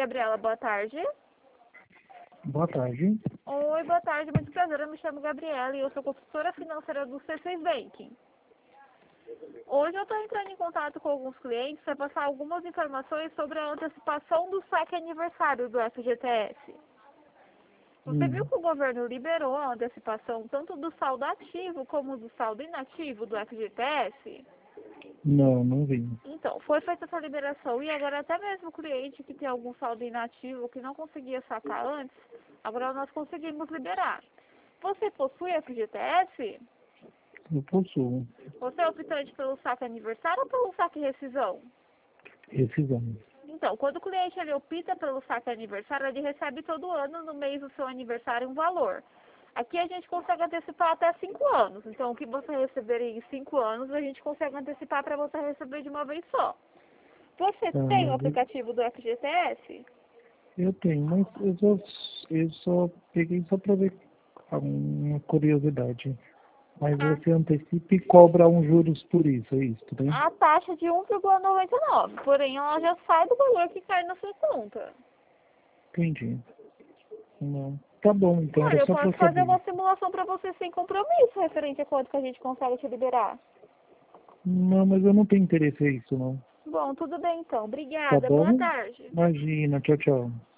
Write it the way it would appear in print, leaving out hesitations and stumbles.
Gabriela, boa tarde. Boa tarde. Oi, boa tarde, muito prazer, eu me chamo Gabriela e eu sou consultora financeira do C6 Banking. Hoje eu estou entrando em contato com alguns clientes para passar algumas informações sobre a antecipação do saque aniversário do FGTS. Você viu que o governo liberou a antecipação tanto do saldo ativo como do saldo inativo do FGTS? Não, não vi. Então, foi feita essa liberação e agora até mesmo o cliente que tem algum saldo inativo que não conseguia sacar antes, agora nós conseguimos liberar. Você possui FGTS? Eu possuo. Você é optante pelo saque aniversário ou pelo saque rescisão? Rescisão. Então, quando o cliente ele opta pelo saque aniversário, ele recebe todo ano, no mês do seu aniversário, um valor. Aqui a gente consegue antecipar até 5 anos. Então, o que você receber em 5 anos, a gente consegue antecipar para você receber de uma vez só. Você tem o aplicativo do FGTS? Eu tenho, mas eu só peguei só para ver uma curiosidade. Mas você antecipa e cobra uns juros por isso, é isso, né? A taxa de 1,99. Porém, ela já sai do valor que cai na sua conta. Entendi. Não. Tá bom, então Olha, era eu só para posso fazer saber. uma simulação para você sem compromisso, referente a quanto que a gente consegue te liberar. Não, mas eu não tenho interesse em isso, não. Bom, tudo bem então. Tá Obrigada. Boa bom? tarde. Imagina, tchau, tchau.